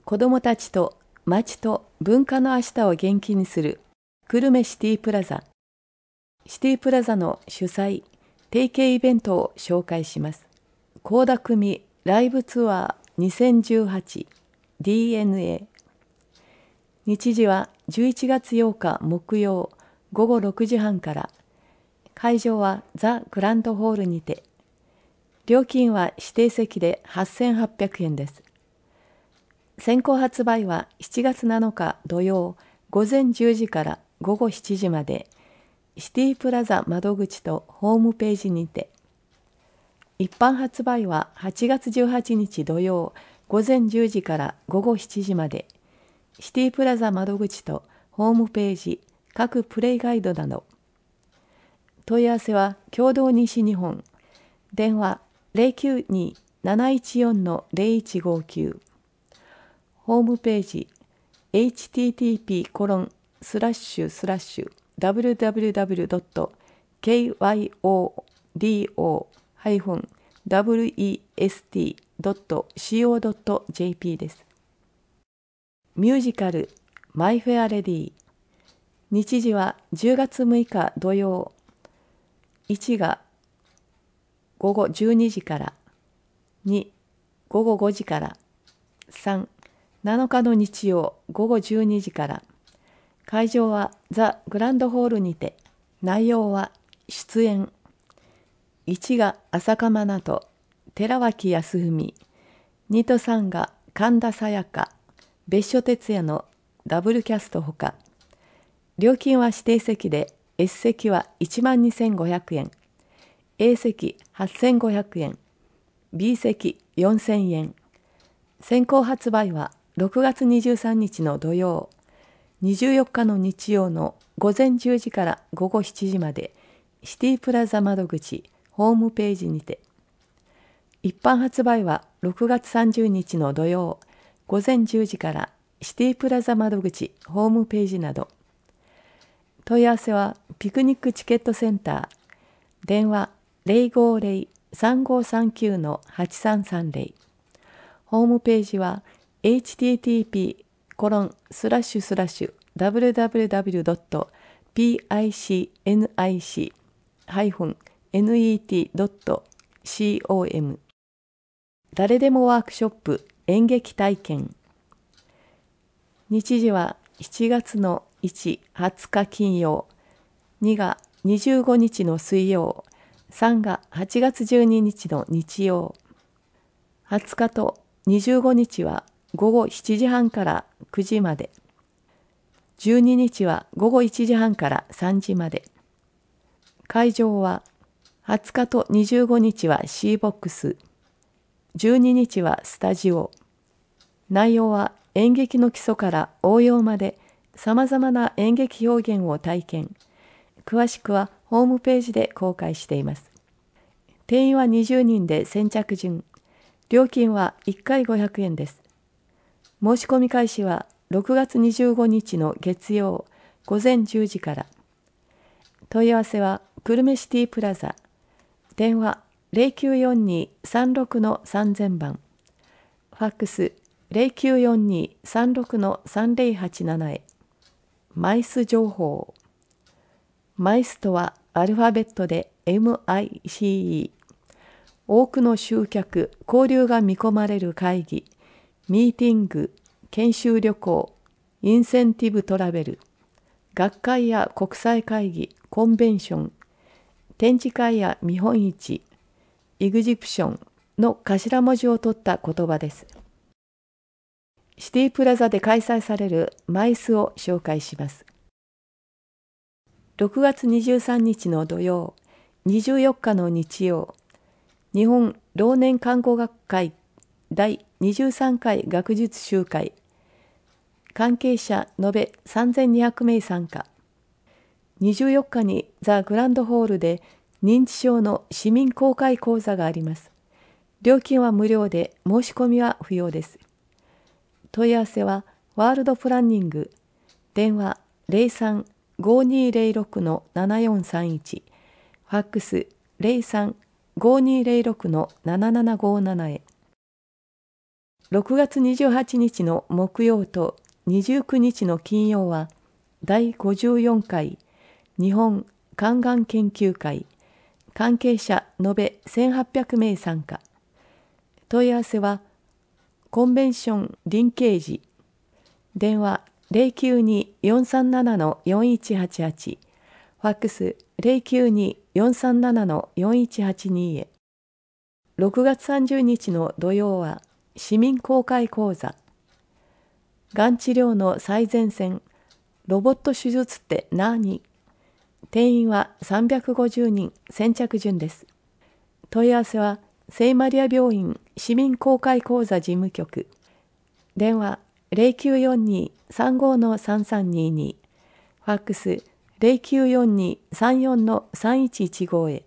子どもたちと街と文化の明日を元気にする久留米シティプラザ。シティプラザの主催、提携イベントを紹介します。倖田來未ライブツアー 2018DNA。日時は11月8日木曜午後6時半から。会場はザ・グランドホールにて。料金は指定席で8800円です。先行発売は7月7日土曜午前10時から午後7時まで、シティプラザ窓口とホームページにて。一般発売は8月18日土曜午前10時から午後7時まで、シティプラザ窓口とホームページ、各プレイガイドなど。問い合わせは共同西日本、電話 092-714-0159。ホームページ http://www.kyo-west.co.jp です。ミュージカルマイ・フェア・レディ。日時は10月6日土曜。1が午後12時から。2、午後5時から。3、7日の日曜午後12時から。会場はザ・グランドホールにて。内容は出演。1が浅香真奈と寺脇康文。2と3が神田沙也加、別所哲也のダブルキャストほか。料金は指定席で S 席は12,500円。A 席8,500円。B 席4,000円。先行発売は6月23日の土曜、24日の日曜の午前10時から午後7時まで、シティプラザ窓口、ホームページにて。一般発売は6月30日の土曜、午前10時からシティプラザ窓口、ホームページなど。問い合わせはピクニックチケットセンター、電話 050-3539-8330。ホームページは http://www.picnic-net.com。 誰でもワークショップ演劇体験。日時は7月の1、20日金曜、2が25日の水曜、3が8月12日の日曜。20日と25日は午後7時半から9時まで。12日は午後1時半から3時まで。会場は20日と25日は C ボックス、12日はスタジオ。内容は演劇の基礎から応用までさまざまな演劇表現を体験。詳しくはホームページで公開しています。定員は20人で先着順。料金は1回500円です。申し込み開始は6月25日の月曜午前10時から。問い合わせは久留米シティプラザ。電話 0942-36-3000 番。ファックス 0942-36-3087 へ。マイス情報。マイスとはアルファベットで MICE。多くの集客・交流が見込まれる会議、ミーティング、研修旅行、インセンティブトラベル、学会や国際会議、コンベンション、展示会や見本市、イグジプションの頭文字を取った言葉です。シティプラザで開催されるマイスを紹介します。6月23日の土曜、24日の日曜、日本老年看護学会第23回学術集会。関係者延べ3200名参加。24日にザ・グランドホールで認知症の市民公開講座があります。料金は無料で申し込みは不要です。問い合わせはワールドプランニング。電話 03-5206-7431。ファックス 03-5206-7757 へ。 6月28日の木曜と29日の金曜は第54回日本肝がん研究会関係者延べ1800名参加。問い合わせはコンベンション林慶寺電話 092-437-4188 ファックス 092-437-4182 へ。6月30日の土曜は市民公開講座がん治療の最前線ロボット手術って何？定員は350人先着順です。問い合わせは聖マリア病院市民公開講座事務局電話 0942-35-3322 ファックス 0942-34-3115 へ。